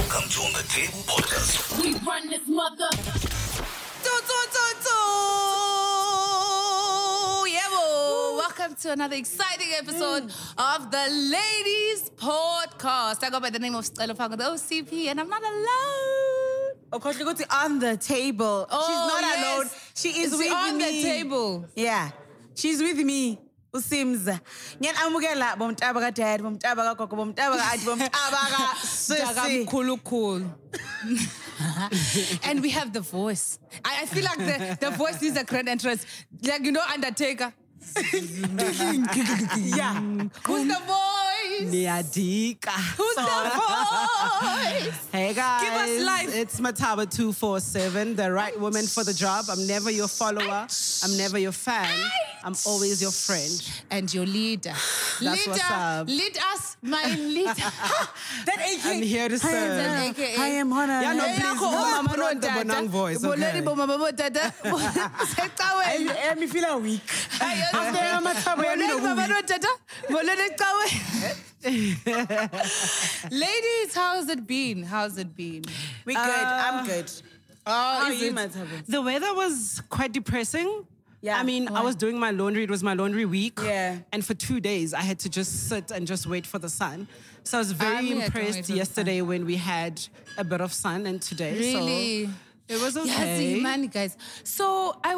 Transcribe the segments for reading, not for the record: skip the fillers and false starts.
Welcome to On the Table podcast. We run this mother. Welcome to another exciting episode of the Ladies Podcast. I go by the name of Stella Fango, the OCP, and I'm not alone. Of course, you go to On the Table. Oh, She's not yes. alone. She is with on me. the table. Yeah. She's with me. Usims. Ngen amukela bomtaba ka dad, bomtaba ka gogo, bomtaba ka auntie, bomtaba ka sisi. Cool. And we have the voice. I feel like the voice needs a grand entrance. Like, you know, Undertaker. Yeah. Who's the voice? Niadika. Who's the voice? Hey guys, Give us life. It's Mataba 247, the right woman for the job. I'm never your follower. I'm never your fan. I'm always your friend. And your leader. That's what's up. Lead us, my leader. That AK. I'm here to serve. I am Hona. Yeah, no, please, no, put on the Bonang voice, okay? I me feel weak. After Mataba, Ladies, how's it been? We good. I'm good. How are is you, it- Mataba? The weather was quite depressing. Yeah. I mean, I was doing my laundry. It was my laundry week. Yeah. And for 2 days, I had to just sit and just wait for the sun. So I was very we had to wait impressed for the yesterday when we had a bit of sun and today. Really? So it was Yeah, okay. see, man, guys. So I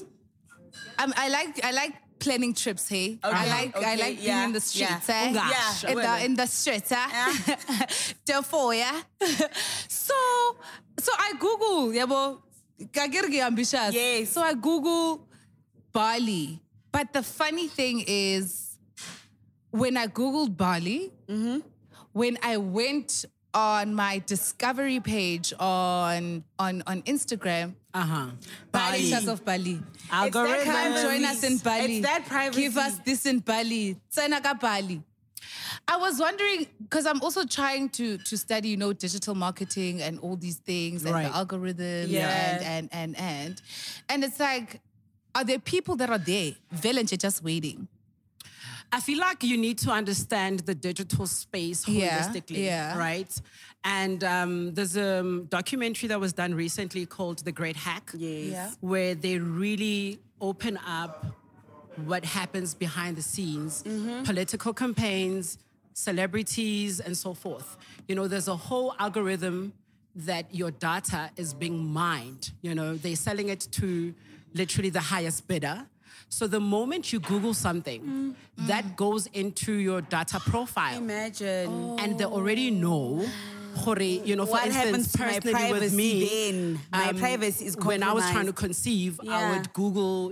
like planning trips, hey? I like being yeah, in the streets, eh? Yeah. In the streets, eh? Therefore, yeah. So I Google, yabo, kagirgi ambitious. Yes. So I Google Bali. But the funny thing is, when I Googled Bali, when I went on my discovery page on Instagram, Bali. pictures of Bali. Algorithm. Come join us in Bali. It's that privacy. Give us this in Bali. Tsenaka Bali. I was wondering, because I'm also trying to study, digital marketing and all these things and Right. the algorithms Yeah. and it's like, are there people that are there, Valentia, just waiting? I feel like you need to understand the digital space holistically, yeah. right? And there's a documentary that was done recently called The Great Hack, Yes. Yeah. where they really open up what happens behind the scenes, political campaigns, celebrities, and so forth. There's a whole algorithm that your data is being mined. They're selling it to literally the highest bidder. So the moment you Google something, that goes into your data profile. Imagine. And they already know, for What instance, happens to my personally privacy with me, then? My privacy is when I was trying to compromised. conceive, I Yeah. would Google,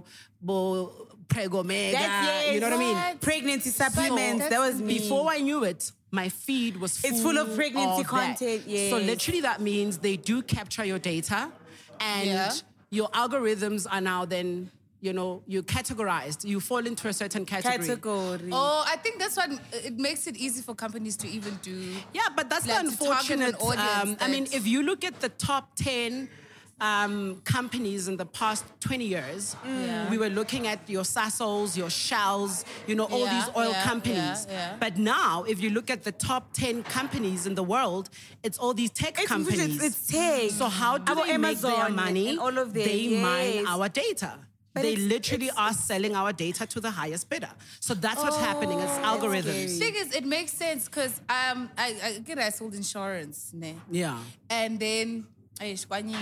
Bo Prego Mega, That's you know what I mean? What? Pregnancy supplements. So, that was me. Before I knew it, my feed was full It's full of pregnancy of that. content, yes. So literally that means they do capture your data and Yeah. your algorithms are now then, you're categorized. You fall into a certain category. Category. Oh, I think that's what it makes it easy for companies to even do. Yeah, but that's Like the to target an unfortunate. audience I mean, that- if you look at the top 10 companies in the past 20 years, we were looking at your Sasols, your Shells, all Yeah, these oil yeah, companies. yeah. But now, if you look at the top 10 companies in the world, it's all these tech companies. It's tech. So how do Our they make their Amazon money? and all of them, They mine yes. our data. They literally are selling our data to the highest bidder. So that's what's happening. It's algorithms. Thing is, it makes sense because I sold insurance, ne? Yeah. And then and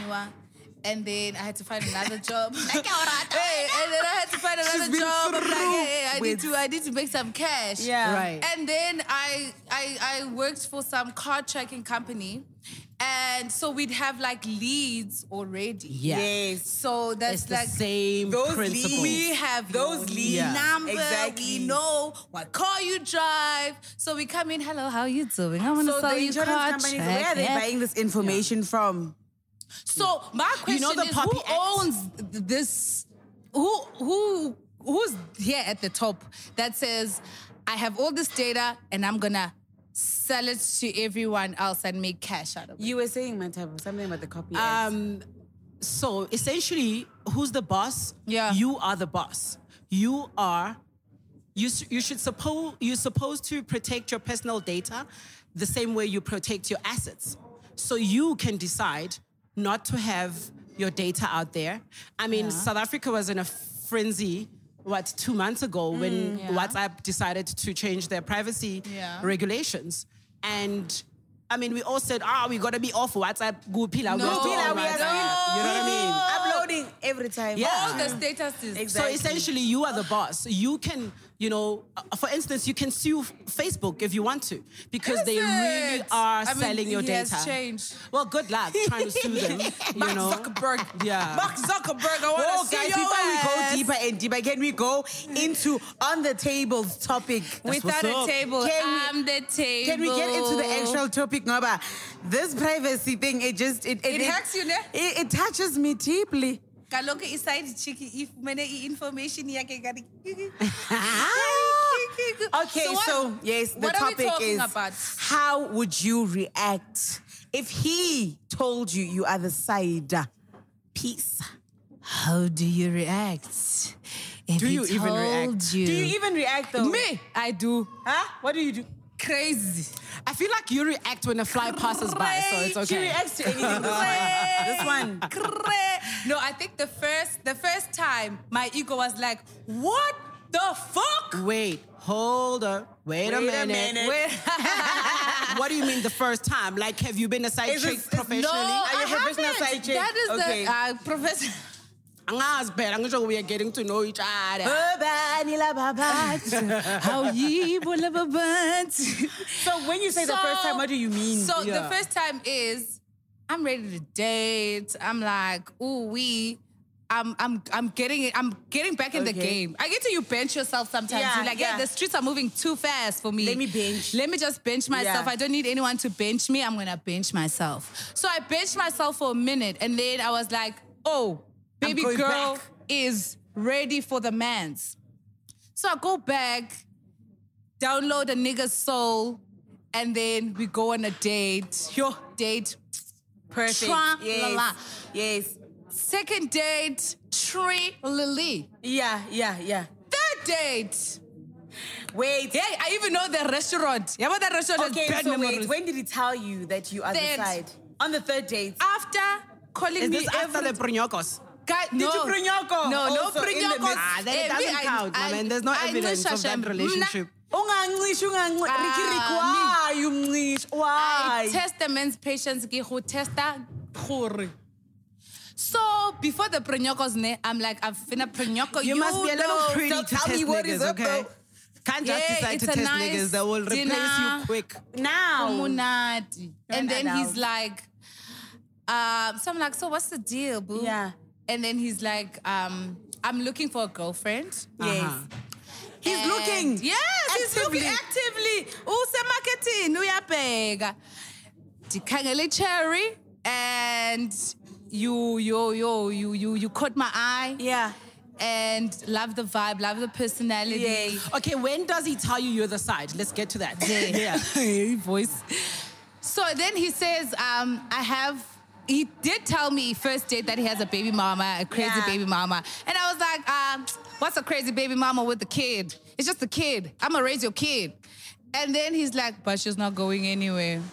then I had to find another job. And then I had to find another job. I'm like, hey, I need to make some cash. Yeah. Right. And then I worked for some car tracking company. And so we'd have like leads already. Yeah. Yes. So that's It's the like same those principle. leads. we have Those your leads. number. Exactly. We know what car you drive. So we come in. Hello, how you doing? I want to So sell the you insurance car companies, where are they track. buying this information from? So my question the is, Poppy who Act? owns this? Who's here at the top that says, I have all this data and I'm gonna sell it to everyone else and make cash out of it? You were saying, Matabo, something about the copy. So essentially, who's the boss? Yeah. You are the boss. You are. You're supposed to protect your personal data the same way you protect your assets. So you can decide not to have your data out there. I mean, South Africa was in a frenzy, 2 months ago when WhatsApp decided to change their privacy regulations. And I mean, we all said, we got to be off WhatsApp. No, You know what I mean? Uploading every time. Yeah. All the statuses. Exactly. So essentially, you are the boss. You can, for instance, you can sue Facebook if you want to, because they really are selling your he data. Has changed. Well, good luck trying to sue them. Mark Zuckerberg. Yeah. Mark Zuckerberg. I want to see Guys, your before we go ass. deeper and deeper, can we go into on the tables topic? Without what's a up. table, I'm the table. Can we get into the actual topic, Ngoba? This privacy thing, it hurts you, ne? It touches me deeply. Kaloku iside cheeky if mene information yakhe gari. Okay, so yes, the what are we topic talking is about? how would you react if he told you you are the side piece? How do you react? If Do you even react? Do you even react though? Me, I do. Huh? What do you do? Crazy. I feel like you react when a fly passes by, so it's okay. She reacts to anything. This one. No, I think the first time my ego was like, what the fuck? Wait, hold up. Wait a minute. What do you mean the first time? Like, have you been a side Is it- chick is- professionally? No, Are you I a professional haven't. side chick? That is Okay. the professor. I'm sure we are getting to know each other. How ye babat. So when you say the first time, what do you mean? So Yeah. the first time is I'm ready to date. I'm like, ooh I'm getting back in the Okay. game. I get to you bench yourself sometimes. Yeah, You're like, yeah. the streets are moving too fast for me. Let me bench. Let me just bench myself. Yeah. I don't need anyone to bench me. I'm gonna bench myself. So I benched myself for a minute, and then I was like, oh, baby going girl back. is ready for the mans. So I go back, download a nigga's soul, and then we go on a date. Yo, date. Perfect. Tra-la-la. Yes. Second date, Tree Lily. Yeah. Third date. Wait. Hey, I even know the restaurant. Yeah, but that restaurant Okay, has bad so memories. wait. When did he tell you that you are the Third. side? On the third date. After calling Is me this after the prinyokos? No. you prinyoko? No, Also in the prinyoko. mix? Then it doesn't count, my man. There's no evidence of that relationship. Ungancisha. Ricky, why you mncisha? I Why? test the man's patience ke go testa gore. So before the prenyokos ne, I'm like, I've finna prenyoko. You must be a little know. pretty So to tell me test what is niggas, up, okay? though. Can't just Yeah, decide it's to a test nice niggas. They will replace dinner. you quick. Now. Munati. And then adult. he's like, so I'm like, so what's the deal, boo? Yeah. And then he's like, I'm looking for a girlfriend. Yes. He's And- looking. Yes, he's looking actively. Usemarketing, uyabheka. Ndikhangele cherry and you caught my eye. Yeah. And love the vibe, love the personality. Yes. Okay, when does he tell you you're the side? Let's get to that. Yeah. Voice. So then he says, he did tell me first date that he has a baby mama, a crazy Yeah. baby mama. And I was like, what's a crazy baby mama with the kid? It's just a kid. I'm gonna raise your kid. And then he's like, but she's not going anywhere.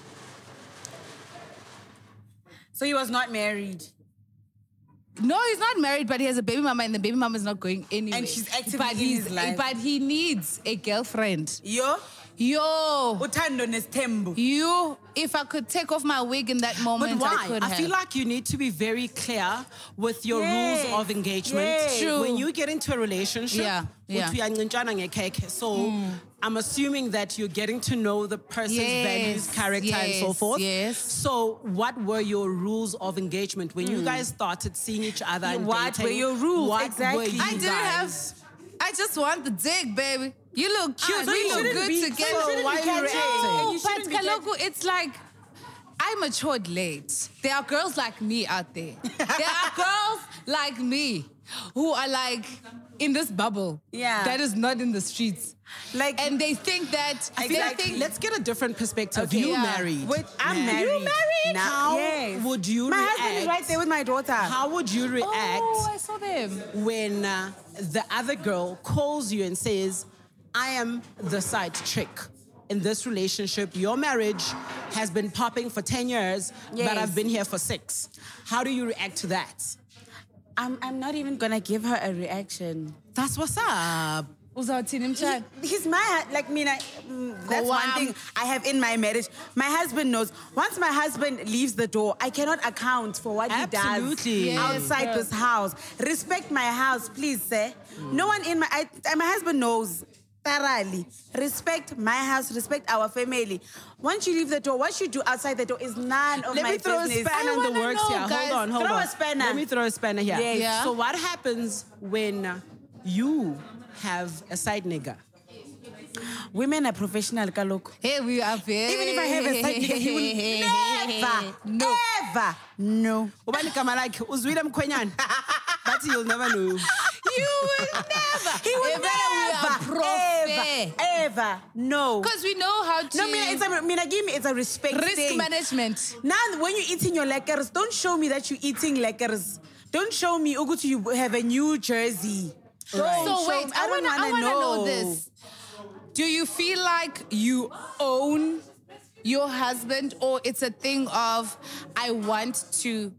So he was not married. No, he's not married, but he has a baby mama, and the baby mama is not going anywhere. And she's actively but in he's, his life. But he needs a girlfriend. Yo. Yo, Uthando nesithembu. if I could take off my wig in that But moment, why? I could I feel have. like you need to be very clear with your Yes. rules of engagement. Yes. True. When you get into a relationship, Yeah. uthi uyancintsana ngekeke. So I'm assuming that you're getting to know the person's values, Yes, character, and so yes, forth. yes. So what were your rules of engagement when you guys started seeing each other and What dating? were your rules? What Exactly. were you I didn't have. guys? I just want the dick, baby. You look cute. so we you look shouldn't good be- together. so you shouldn't why be are you catching. reacting? And No, you but shouldn't be Kaloku, it's like I matured late. There are girls like me out there. There are girls like me who are like in this bubble. Yeah. That is not in the streets. Like, And they think that I feel like think let's get a different perspective. Okay, you yeah. married. wait, I'm man. married. You married? Now, How yes. would you My react? husband is right there with my daughter. How would you react Oh, I saw them. when the other girl calls you and says, I am the side chick? in this relationship, your marriage has been popping for 10 years, but Yes. I've been here for 6. How do you react to that? I'm not even gonna give her a reaction. That's what's up. He's my, like, that's one thing I have in my marriage. My husband knows. Once my husband leaves the door, I cannot account for what he does Absolutely. Yes, outside this house. Respect my house, please, sir. No one in my husband knows thoroughly. Respect my house, respect our family. Once you leave the door, what you do outside the door is none of Let my me throw business. a spanner in the wanna works know, here. guys. Hold on. Throw a spanner. Let me throw a spanner here. Yes. Yeah. So what happens when you have a side nigga? Women are professional, Kaloko. Hey, we are very. Even if I have a side nigga, he will never, ever, no. Ubani kama like uzwile mkhwenyana. But you'll never know. You will never. He will never, ever, no. Because we know how to. No, it's a respect risk thing. management. Now, when you're eating your lekkers, don't show me that you're eating lekkers. Don't show me, Ugutu, you have a new jersey. Don't So show wait, me. I don't wanna wanna know this. Do you feel like you own your husband, or it's a thing of I want to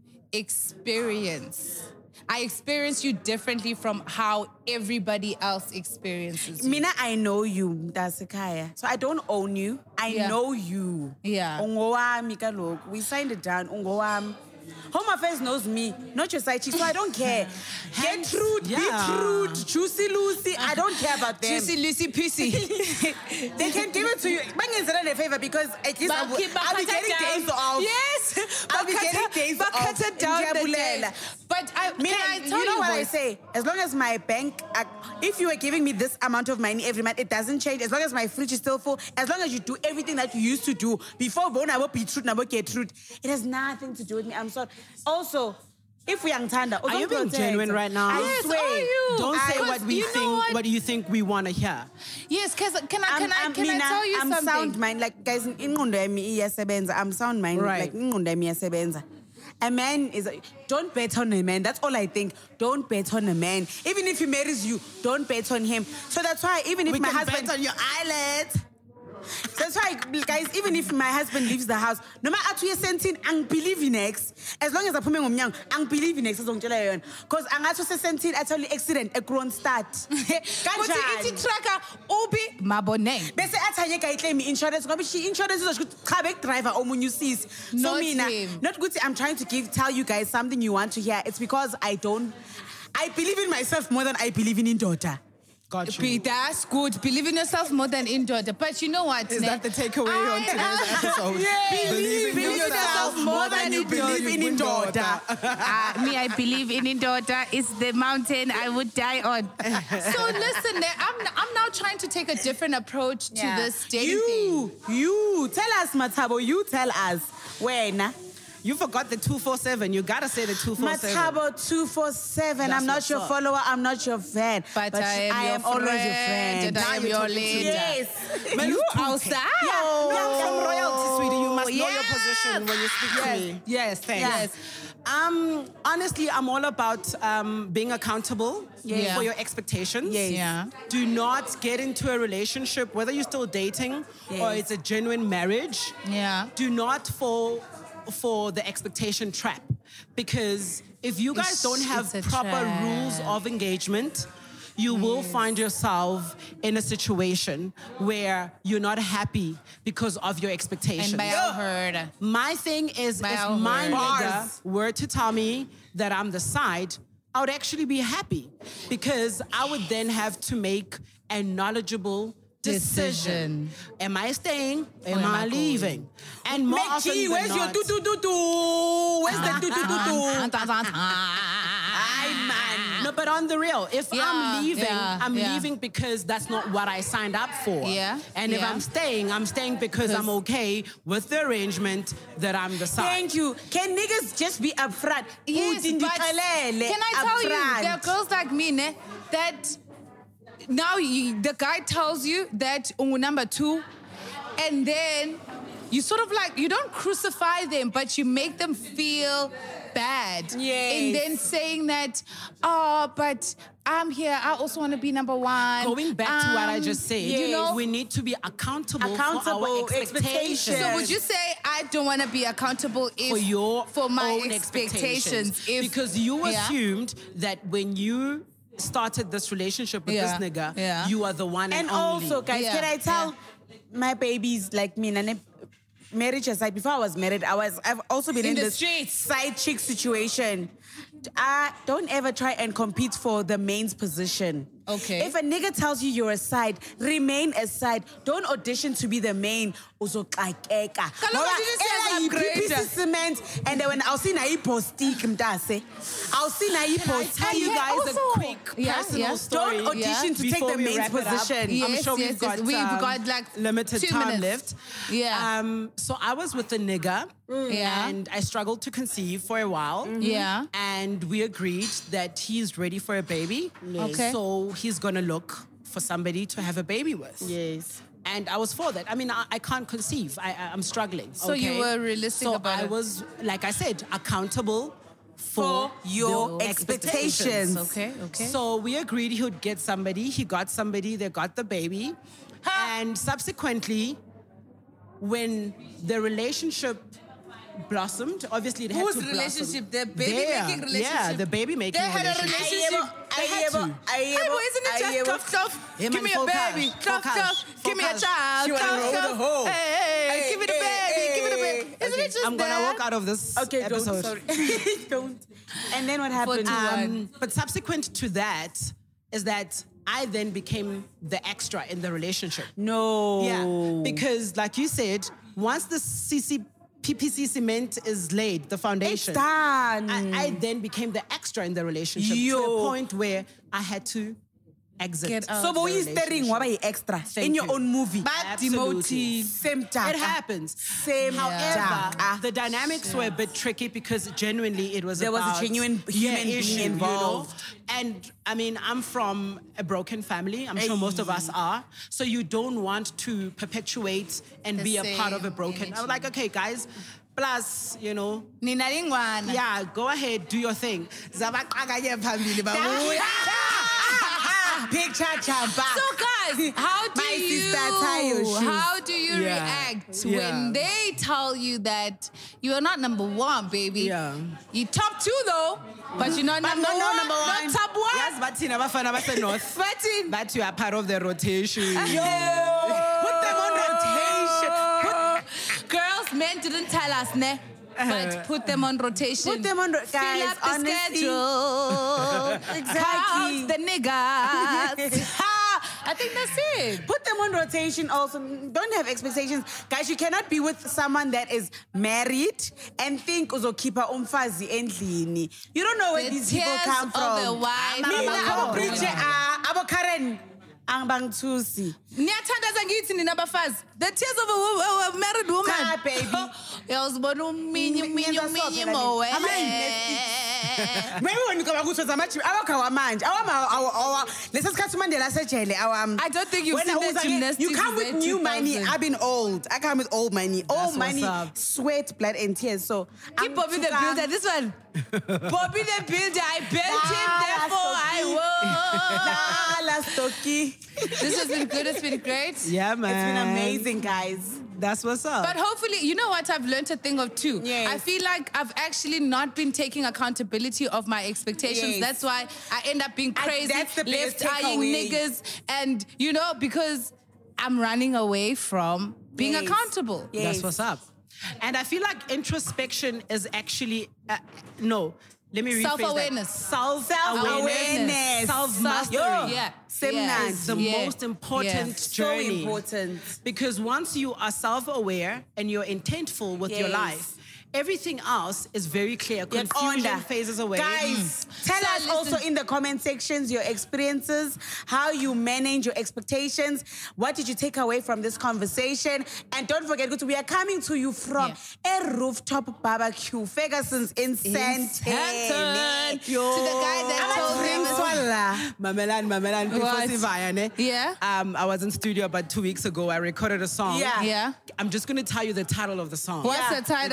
experience? I experience you differently from how everybody else experiences you. Mina, I know you, Dasekaya. So I don't own you. I Yeah. know you. Yeah. Ungowami kaloku. We signed it down. Ungowami. Home Affairs knows me, not your side chick, so I don't care. Gertrude, yeah. Beetroot, Juicy Lucy, I don't care about them. Juicy Lucy Pussy. They can give it to you. Bangenzela a favor because at least I'll be getting days off. Yes. I'll be getting days off. Bakata down the day. Ngiyabulela. But can I tell you know what I boys? say? As long as my bank, if you are giving me this amount of money every month, it doesn't change. As long as my fridge is still full, as long as you do everything that you used to do before Bona Beetroot, Gertrude, it has nothing to do with me. I'm sorry. Also, if we are Tanda, Are you being genuine right now? I Yes, swear. are you? Don't say Because what we you know think. what? Do you think we want to hear? Yes, because can I tell you I'm something? sound mind. Like, guys, ingqondo yami iyasebenza. I'm sound mind. Right. Like, ingqondo yami iyasebenza. A man is... Don't bet on a man. That's all I think. Don't bet on a man. Even if he marries you, don't bet on him. So that's why even if We my can husband... bet on your eyelids. That's why, guys, even if my husband leaves the house, no matter what you're sending, I believe in X. As long as I'm putting on I believe in X. Because I'm actually sending actually accident, a grown start. But it's tracker ubi maboneng. Bese athanye ka claim insurance ngoba she insurance is cha back driver omunye sis. So Not mina him. not good. I'm trying to tell you guys something you want to hear. It's because I believe in myself more than I believe in daughter. Got you. Pete, that's good. Believe in yourself more than in daughter. But you know what? Is that the takeaway on today's episode? Believe in yourself more than you believe in daughter. Me, I believe in daughter is the mountain I would die on. So listen, I'm now trying to take a different approach to this dating thing. You tell us, Matabo. You tell us when. You forgot the 247. You gotta say the 247. Matabo 247. That's I'm not what's your up. follower. I'm not your fan. But I am your always your friend, friend. and I Now am you're your talking to me. leader. Yes. Man, You who's outside? Yeah, I'm from royalty, sweetie. You must know your Yes. position when you speak to me. Yes, thanks. Yes. Honestly, I'm all about being accountable Yeah. for your expectations. Yes. Yeah. Do not get into a relationship, whether you're still dating or Yes. it's a genuine marriage. Yeah. Do not fall for the expectation trap. Because if you guys don't have It's a proper trap. rules of engagement, you will find yourself in a situation where you're not happy because of your expectations. And by our heard. My thing is, By if our my word. nigga were to tell me that I'm the side, I would actually be happy because I would then have to make a knowledgeable decision. Am I staying? Am I going? leaving? And more often Mekhi, than where's your not, do-do-do-do? Where's the do-do-do-do? Ay, man. No, but on the real, if I'm leaving, I'm leaving because that's not what I signed up for. Yeah, And if yeah. I'm staying because I'm okay with the arrangement that I'm the side. Thank you. Can niggas just be upfront? Yes, but can I tell you, there are girls like me, ne, that now the guy tells you that number 2, and then you sort of like, you don't crucify them, but you make them feel bad. Yes. And then saying that, oh, but I'm here. I also want to be number one. Going back to what I just said, you know, we need to be accountable for Accountable our expectations. so would you say I don't want to be accountable for my own expectations? If, because you assumed that when you started this relationship with this nigga, you are the one and only. Also, guys, Yeah, can I tell my babies like me, and marriage aside, before I was married, I've also been in the this streets. side chick situation. Don't ever try and compete for the main's position. Okay. If a nigga tells you you're a side, remain a side. Don't audition to be the main. Uzoxakeka. Ngoba ela yi-PPC cement, and then when I'll see na ipostik mtase. I'll see na ipost. Tell you guys a quick Yeah, personal yeah. story. Don't audition to take before the we main's wrap it up. position. Yes, I'm sure yes, we've yes. got like limited 2 time minutes. left. Yeah. So I was with a nigga, Yeah. and I struggled to conceive for a while. Yeah. And we agreed that he's ready for a baby. Okay. So he's gonna look for somebody to have a baby with. Yes. And I was for that. I mean, I can't conceive. I'm struggling. So you okay? were realistic so about I it. was, like I said, accountable for your the expectations. Okay, okay. So we agreed he would get somebody. He got somebody. They got the baby. And subsequently, when the relationship blossomed, obviously it had Whose to blossom. relationship? The baby Their- making relationship? Yeah, the baby making They had a relationship. relationship. They had to. Hey, boy, isn't it just tough? Yeah, Give man, me a full baby. cash, Tough, full cash, tough. full Give me a cash. child. She wanna Tough, roll the tough. hoe. Hey, give me the baby. Give me the baby. Isn't it just I'm gonna that? walk out of this Okay, episode. don't. Sorry. Don't. And then what happened? 41. But subsequent to that is that I then became the extra in the relationship. No. Yeah, because like you said, once the PPC cement is laid, the foundation, It's done. I then became the extra in the relationship to Yo. the point where I had to exit. Get out. So, the but you staring relationship. why extra Thank in your you. own movie. But Absolutely. demoted. Same time. It happens. Same However, time. the dynamics were a bit tricky because genuinely it was There was a about genuine human being issue, involved. You know? And I mean, I'm from a broken family. I'm sure most of us are. So you don't want to perpetuate and The be a part of a same broken. energy. I was like, okay, guys. Plus, you know, Nina Lingwana. yeah, go ahead, do your thing. Zabaqakanye phambili, babuya. Picture chamba. So guys, how do My you sister, tie your shoes. how do you Yeah. react Yeah. when they tell you that you are not number one, baby? Yeah. You top two though, but you're not number not one. number one. Not top one. Yes, but Tina Bafana Basa North. But in But you are part of the rotation. Yo. Put them on rotation. girls, men didn't tell us, ne? But put them on rotation. Put them on Fill guys, up the honestly. schedule. Exactly. Count the niggas. I think that's it. Put them on rotation also. Don't have expectations. Guys, you cannot be with someone that is married and think uzokhipha umfazi endlini. You don't know where The these people tears come of from. the wife. Mina Mama, abo preacher, abo Karen, angibangithusi. Niyathandaza ngithi nina bafazi. The tears of a married woman. Cha, baby. Uyawuzibona uminyi mowe. Maybe when you come to Zamachi, our mind, our let's discuss Mandela Sejele. I don't think you've seen the gymnastics You come in with the new money. 2000s. I've been old. I come with old money. Old what's money, up. sweat, blood, and tears. So Keep Bobby the Builder. This one. Bobby the Builder. I built him, therefore I won. This has been good. It's been great. Yeah, man. It's been amazing, guys. That's what's up. But hopefully, you know what? I've learned a thing of two. Yes. I feel like I've actually not been taking accountability of my expectations. Yes. That's why I end up being crazy, that's the biggest left-eyeing takeaway. niggas. And, you know, because I'm running away from being Yes. accountable. Yes. That's what's up. And I feel like introspection is actually, no, let me rephrase Self-awareness. That. Self-awareness. Self-mastery. Yo. Yeah. Same Yeah. night. Is the Yeah. most important Yeah. So journey. important. Because once you are self-aware and you're intentful with your Yes. life, everything else is very clear. You're Confusion on that. phases away. Guys, tell So us listen. also in the comment sections your experiences, how you manage your expectations. What did you take away from this conversation? And don't forget, we are coming to you from a rooftop barbecue, Ferguson's in Sandton. To the guy that told him. Mamelan, before What? Sivaya, ne? Yeah. I was in studio about 2 weeks ago. I recorded a song. Yeah. Yeah. I'm just going to tell you the title of the song. What's the title? It's called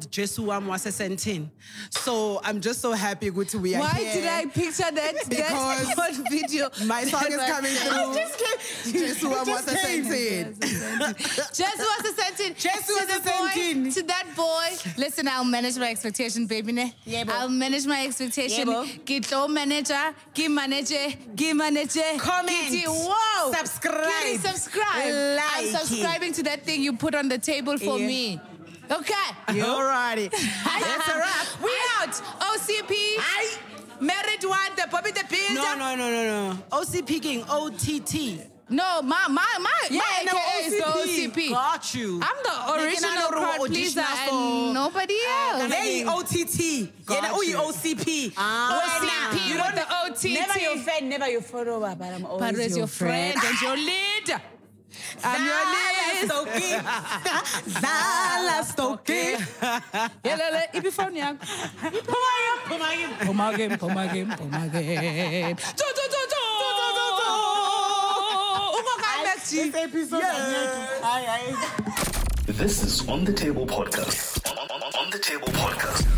of Jesu Wase Sentin. So I'm just so happy good to be here. Why did I picture that Because video? my song is coming through. Jesu Wase Sentin. Jesu Wase Sentin. Jesu Wase Sentin. To that boy. Listen, I'll manage my expectation, baby. Ne? Yebo. I'll manage my expectation. Yebo. Gito manager, give manager. Comment. Giti, whoa. Subscribe. Giti, subscribe. Like I'm subscribing to that thing you put on the table for me. Okay. Alrighty. That's a wrap. We out. OCP. Married one, the Bobby the Builder. No. OCP King, OTT. No, my AKA is the OCP. Got you. I'm the original crowd pleaser and nobody else. They OTT. Got Yeah, you. OCP. OCP You with don't the OTT. Never your friend, never your follower, but I'm always But as your friend and your leader. I'm your leader. Zala Stoke. Ibi phone yakho. Phuma game. This episode. This is On the Table Podcast. On the Table Podcast.